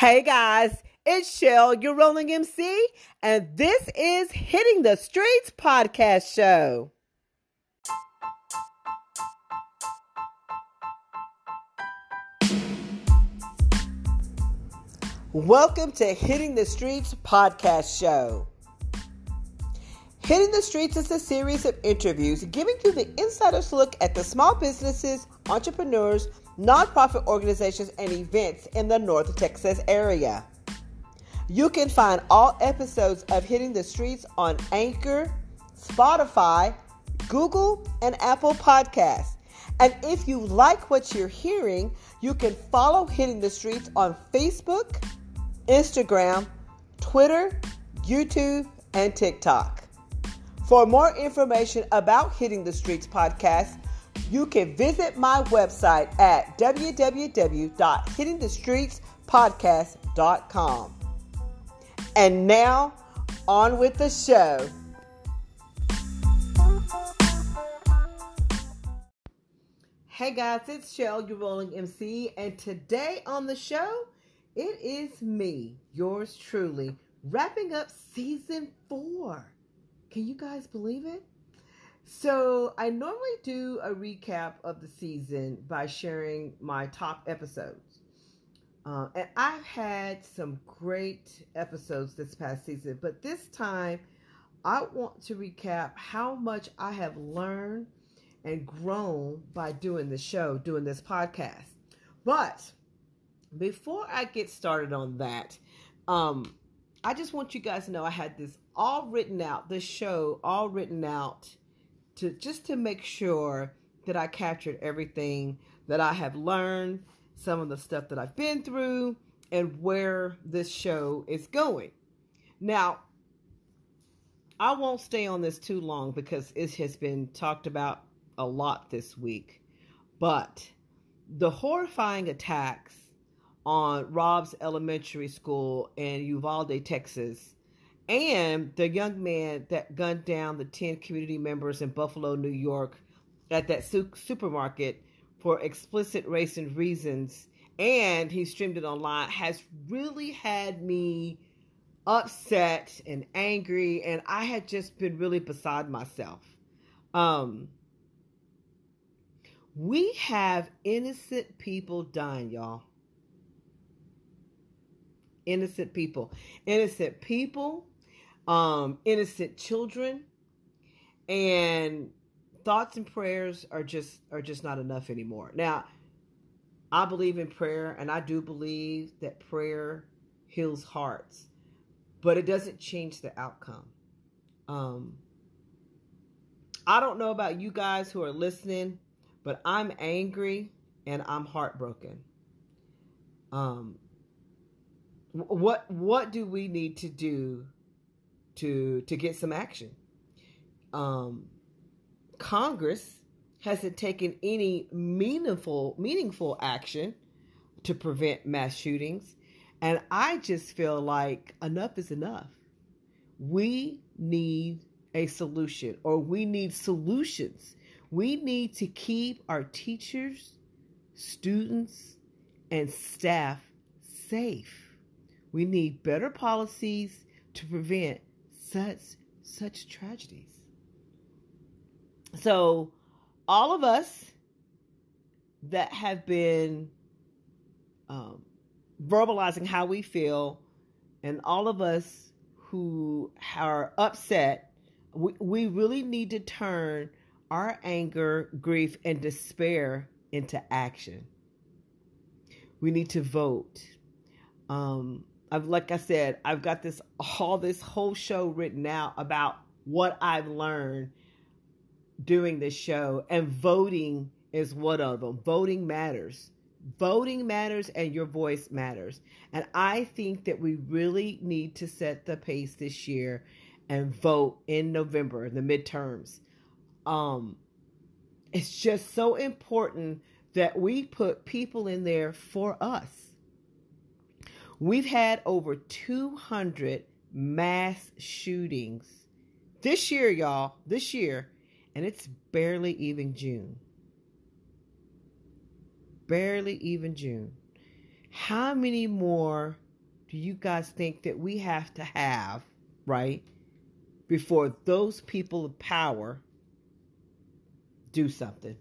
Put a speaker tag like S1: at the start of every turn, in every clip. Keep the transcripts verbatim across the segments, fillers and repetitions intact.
S1: Hey guys, it's Shell, your rolling M C, and this is Hitting the Streets podcast show. Welcome to Hitting the Streets podcast show. Hitting the Streets is a series of interviews giving you the insider's look at the small businesses, entrepreneurs, nonprofit organizations, and events in the North Texas area. You can find all episodes of Hitting the Streets on Anchor, Spotify, Google, and Apple Podcasts. And if you like what you're hearing, you can follow Hitting the Streets on Facebook, Instagram, Twitter, YouTube, and TikTok. For more information about Hitting the Streets podcast, you can visit my website at w w w dot hitting the streets podcast dot com. And now, on with the show. Hey guys, it's Shell, your rolling M C, and today on the show, it is me, yours truly, wrapping up season four. Can you guys believe it? So I normally do a recap of the season by sharing my top episodes. Uh, and I've had some great episodes this past season, but this time I want to recap how much I have learned and grown by doing the show, doing this podcast. But before I get started on that, um, I just want you guys to know I had this all written out, this show all written out to just to make sure that I captured everything that I have learned, some of the stuff that I've been through, and where this show is going. Now, I won't stay on this too long because it has been talked about a lot this week. But the horrifying attacks on Rob's Elementary School in Uvalde, Texas, and the young man that gunned down the ten community members in Buffalo, New York at that su- supermarket for explicit racist reasons, and he streamed it online, has really had me upset and angry, and I had just been really beside myself. Um, we have innocent people dying, y'all. Innocent people. Innocent people. Um, innocent children, and thoughts and prayers are just are just not enough anymore. Now, I believe in prayer, and I do believe that prayer heals hearts, but it doesn't change the outcome. Um, I don't know about you guys who are listening, but I'm angry and I'm heartbroken. Um, what what do we need to do to to get some action? Um, Congress hasn't taken any meaningful meaningful action to prevent mass shootings, and I just feel like enough is enough. We need a solution, or we need solutions. We need to keep our teachers, students, and staff safe. We need better policies to prevent such such tragedies. So all of us that have been um, verbalizing how we feel, and all of us who are upset, we, we really need to turn our anger, grief, and despair into action. We need to vote. Um, I've, like I said, I've got this all this whole show written out about what I've learned doing this show, and voting is one of them. Voting matters. Voting matters, and your voice matters. And I think that we really need to set the pace this year and vote in November, the midterms. Um, it's just so important that we put people in there for us. We've had over two hundred mass shootings this year, y'all, this year, and it's barely even June. Barely even June. How many more do you guys think that we have to have, right, before those people of power do something?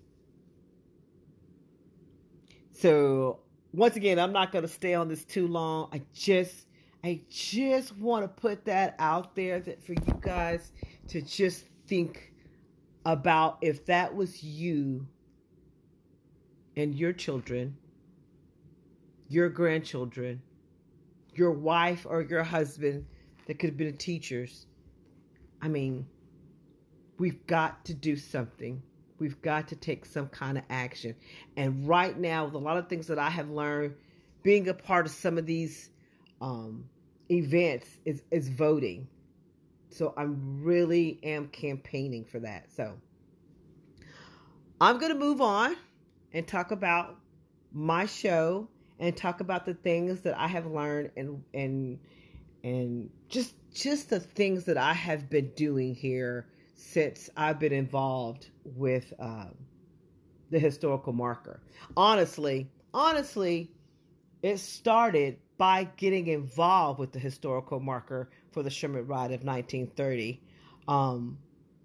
S1: So once again, I'm not going to stay on this too long. I just, I just want to put that out there that for you guys to just think about if that was you and your children, your grandchildren, your wife or your husband that could have been teachers. I mean, we've got to do something. We've got to take some kind of action. And right now, with a lot of things that I have learned, being a part of some of these um, events is, is voting. So I really am campaigning for that. So I'm going to move on and talk about my show and talk about the things that I have learned and and and just just the things that I have been doing here since I've been involved with um, the historical marker. Honestly, honestly, it started by getting involved with the historical marker for the Sherman Riot of nineteen thirty. Um,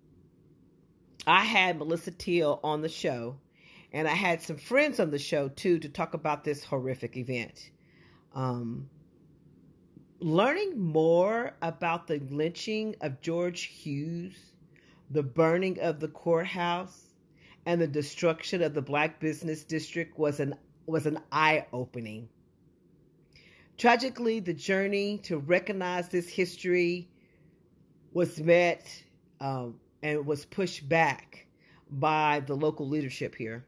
S1: I had Melissa Teal on the show, and I had some friends on the show too to talk about this horrific event. Um, learning more about the lynching of George Hughes, the burning of the courthouse, and the destruction of the Black Business District was an was an eye-opening. Tragically, the journey to recognize this history was met um, and was pushed back by the local leadership here.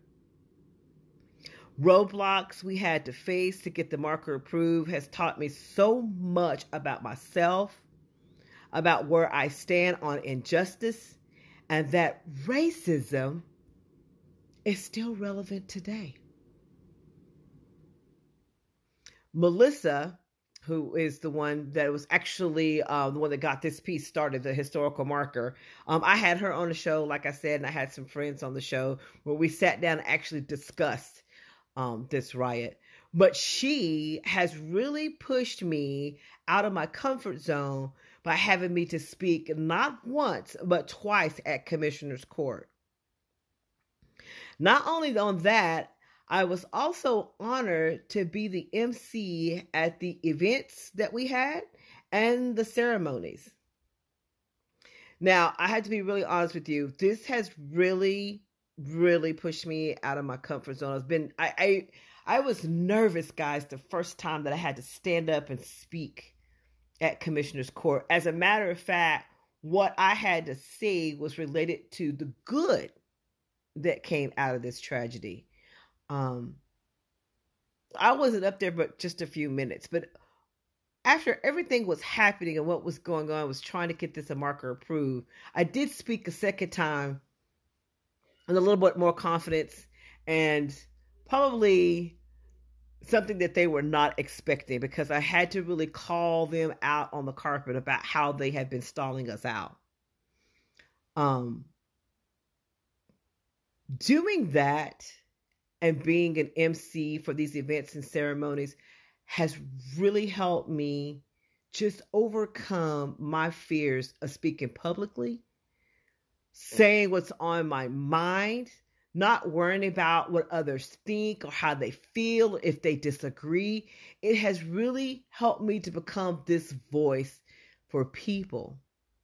S1: Roadblocks we had to face to get the marker approved has taught me so much about myself, about where I stand on injustice, and that racism is still relevant today. Melissa, who is the one that was actually uh, the one that got this piece started, the historical marker. Um, I had her on the show, like I said, and I had some friends on the show where we sat down and actually discussed um, this riot. But she has really pushed me out of my comfort zone by having me to speak not once, but twice at Commissioner's Court. Not only on that, I was also honored to be the M C at the events that we had and the ceremonies. Now, I had to be really honest with you. This has really, really pushed me out of my comfort zone. I've been, I, I, I was nervous, guys, the first time that I had to stand up and speak at Commissioner's Court. As a matter of fact, what I had to say was related to the good that came out of this tragedy. Um, I wasn't up there but just a few minutes, but after everything was happening and what was going on, I was trying to get this a marker approved. I did speak a second time with a little bit more confidence and probably something that they were not expecting, because I had to really call them out on the carpet about how they had been stalling us out. Um, doing that and being an M C for these events and ceremonies has really helped me just overcome my fears of speaking publicly, saying what's on my mind, not worrying about what others think or how they feel, if they disagree. It has really helped me to become this voice for people.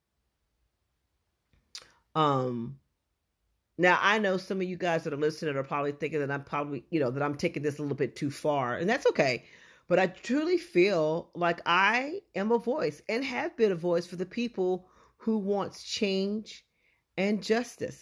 S1: Um, Now, I know some of you guys that are listening are probably thinking that I'm probably, you know, that I'm taking this a little bit too far, and that's okay. But I truly feel like I am a voice and have been a voice for the people who wants change and justice.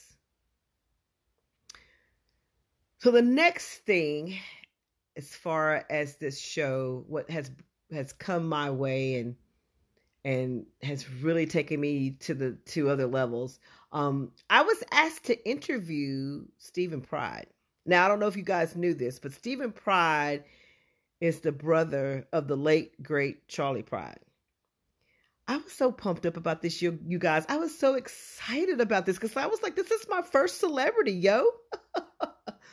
S1: So the next thing, as far as this show, what has has come my way and and has really taken me to the two other levels. Um, I was asked to interview Stephen Pride. Now, I don't know if you guys knew this, but Stephen Pride is the brother of the late, great Charley Pride. I was so pumped up about this, you, you guys. I was so excited about this because I was like, this is my first celebrity, yo.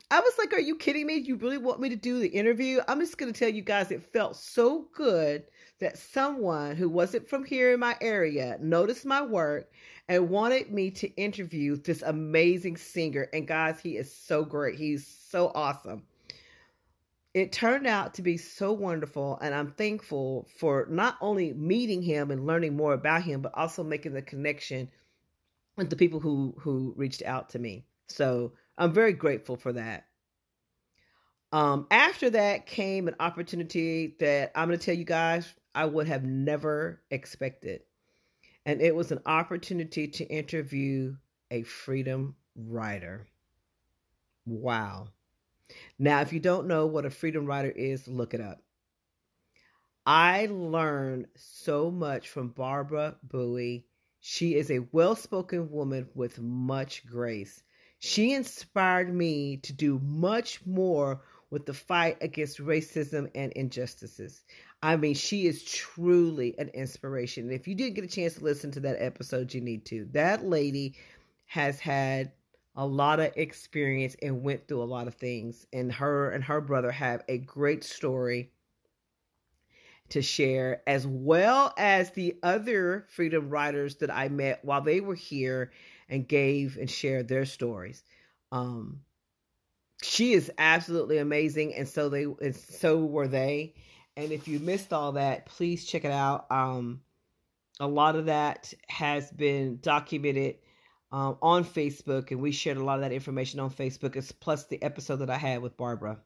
S1: I was like, are you kidding me? You really want me to do the interview? I'm just going to tell you guys, it felt so good that someone who wasn't from here in my area noticed my work and wanted me to interview this amazing singer. And guys, he is so great. He's so awesome. It turned out to be so wonderful, and I'm thankful for not only meeting him and learning more about him, but also making the connection with the people who, who reached out to me. So I'm very grateful for that. Um, after that came an opportunity that I'm going to tell you guys I would have never expected. And it was an opportunity to interview a freedom rider. Wow. Now, if you don't know what a freedom rider is, look it up. I learned so much from Barbara Bowie. She is a well-spoken woman with much grace. She inspired me to do much more with the fight against racism and injustices. I mean, she is truly an inspiration. And if you didn't get a chance to listen to that episode, you need to. That lady has had a lot of experience and went through a lot of things. And her and her brother have a great story to share, as well as the other freedom riders that I met while they were here and gave and shared their stories. Um, she is absolutely amazing, and so they, and so were they. And if you missed all that, please check it out. Um, a lot of that has been documented um, on Facebook, and we shared a lot of that information on Facebook, as plus the episode that I had with Barbara.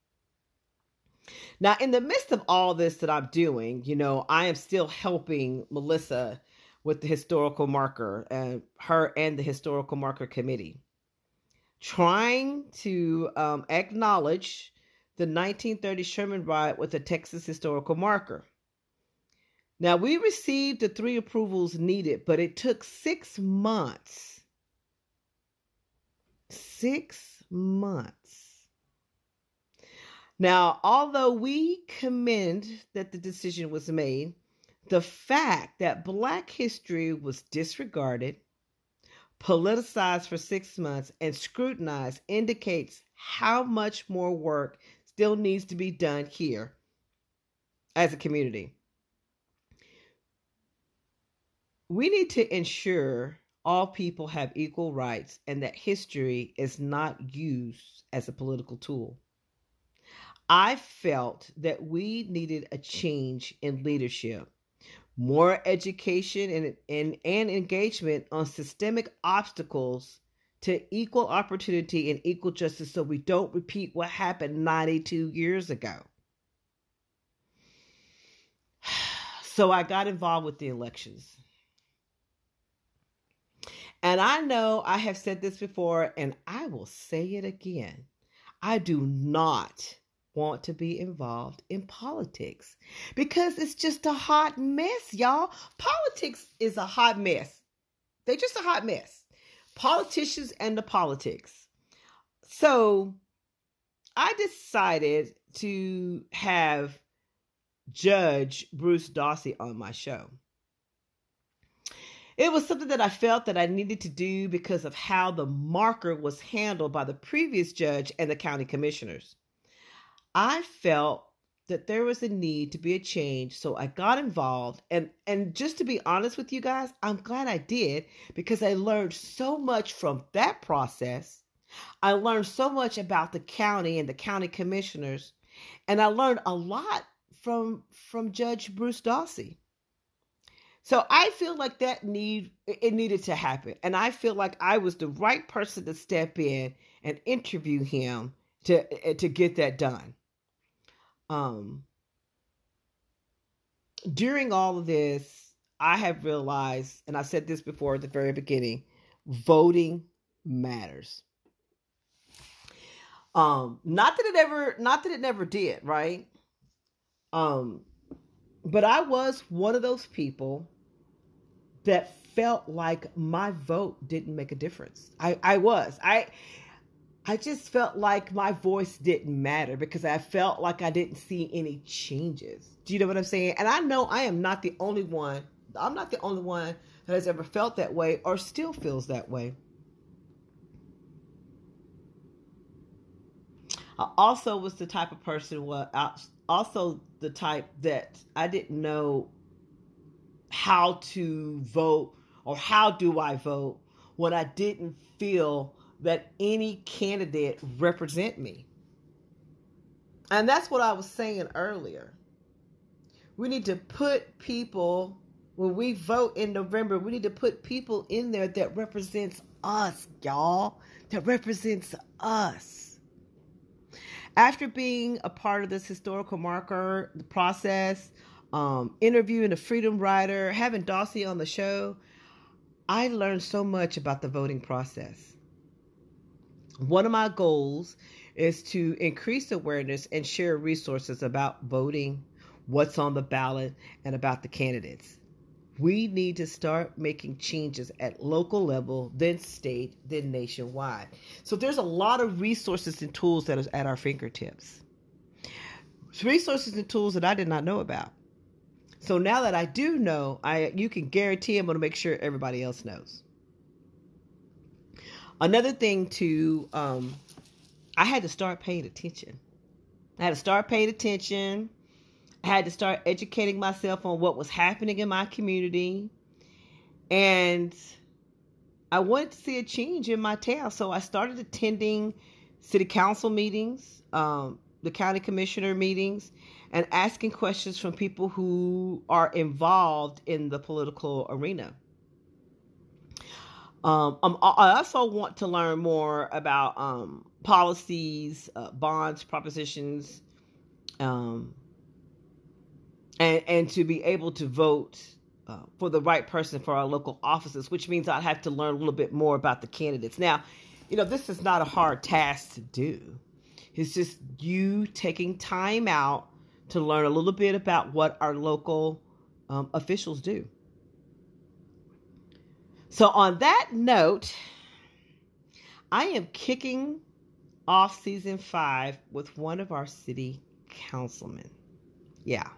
S1: Now, in the midst of all this that I'm doing, you know, I am still helping Melissa with the historical marker, and her and the historical marker committee, trying to um, acknowledge the nineteen thirty Sherman riot with the Texas historical marker. Now, we received the three approvals needed, but it took six months. Six months. Now, although we commend that the decision was made, the fact that Black history was disregarded, politicized for six months, and scrutinized indicates how much more work still needs to be done here as a community. We need to ensure all people have equal rights and that history is not used as a political tool. I felt that we needed a change in leadership, more education and, and, and engagement on systemic obstacles to equal opportunity and equal justice, so we don't repeat what happened ninety-two years ago. So I got involved with the elections. And I know I have said this before, and I will say it again. I do not want to be involved in politics because it's just a hot mess, y'all. Politics is a hot mess. They're just a hot mess. Politicians and the politics. So I decided to have Judge Bruce Dawsey on my show. It was something that I felt that I needed to do because of how the marker was handled by the previous judge and the county commissioners. I felt that there was a need to be a change, so I got involved. And, and just to be honest with you guys, I'm glad I did, because I learned so much from that process. I learned so much about the county and the county commissioners, and I learned a lot from, from Judge Bruce Dawsey. So I feel like that need it needed to happen. And I feel like I was the right person to step in and interview him to, to get that done. Um, during all of this, I have realized, and I said this before at the very beginning, voting matters. Um, not that it ever, not that it never did, right? Um, but I was one of those people that felt like my vote didn't make a difference. I, I was. I I just felt like my voice didn't matter because I felt like I didn't see any changes. Do you know what I'm saying? And I know I am not the only one. I'm not the only one that has ever felt that way or still feels that way. I also was the type of person, what also the type that I didn't know how to vote or how do I vote when I didn't feel that any candidate represent me. And that's what I was saying earlier. We need to put people, when we vote in November, we need to put people in there that represents us, y'all. That represents us. After being a part of this historical marker, the process, um, interviewing a freedom rider, having Dawsey on the show, I learned so much about the voting process. One of my goals is to increase awareness and share resources about voting, what's on the ballot, and about the candidates. We need to start making changes at local level, then state, then nationwide. So there's a lot of resources and tools that is at our fingertips. Resources and tools that I did not know about. So now that I do know, I you can guarantee I'm going to make sure everybody else knows. Another thing too, um, I had to start paying attention. I had to start paying attention. I had to start educating myself on what was happening in my community. And I wanted to see a change in my town. So I started attending city council meetings, um, the county commissioner meetings, and asking questions from people who are involved in the political arena. Um, I also want to learn more about um, policies, uh, bonds, propositions, um, and, and to be able to vote uh, for the right person for our local offices, which means I'd have to learn a little bit more about the candidates. Now, you know, this is not a hard task to do. It's just you taking time out to learn a little bit about what our local um, officials do. So on that note, I am kicking off season five with one of our city councilmen. Yeah.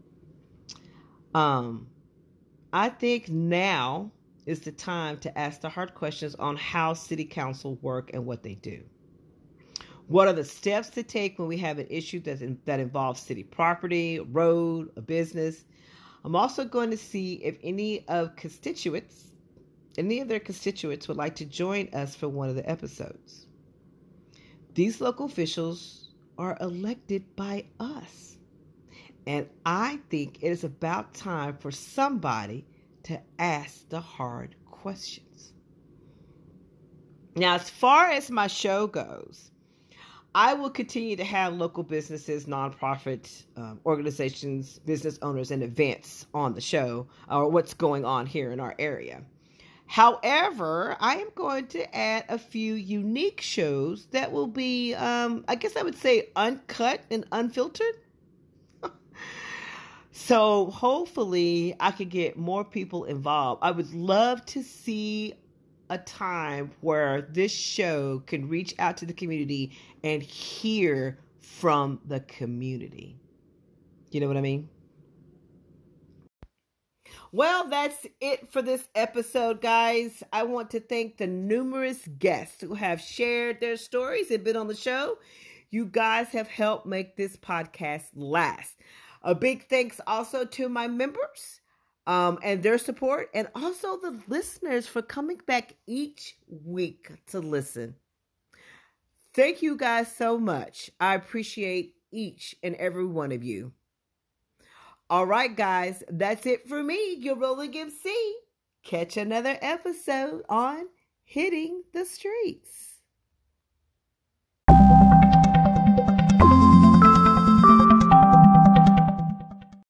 S1: Um, I think now is the time to ask the hard questions on how city council work and what they do. What are the steps to take when we have an issue that, in, that involves city property, a road, a business? I'm also going to see if any of constituents Any of their constituents would like to join us for one of the episodes. These local officials are elected by us. And I think it is about time for somebody to ask the hard questions. Now, as far as my show goes, I will continue to have local businesses, nonprofit um, organizations, business owners, and events on the show, or what's going on here in our area. However, I am going to add a few unique shows that will be, um, I guess I would say, uncut and unfiltered. So hopefully I could get more people involved. I would love to see a time where this show can reach out to the community and hear from the community. You know what I mean? Well, that's it for this episode, guys. I want to thank the numerous guests who have shared their stories and been on the show. You guys have helped make this podcast last. A big thanks also to my members um, and their support, and also the listeners for coming back each week to listen. Thank you guys so much. I appreciate each and every one of you. All right, guys, that's it for me, your Rolling M C. Catch another episode on Hitting the Streets.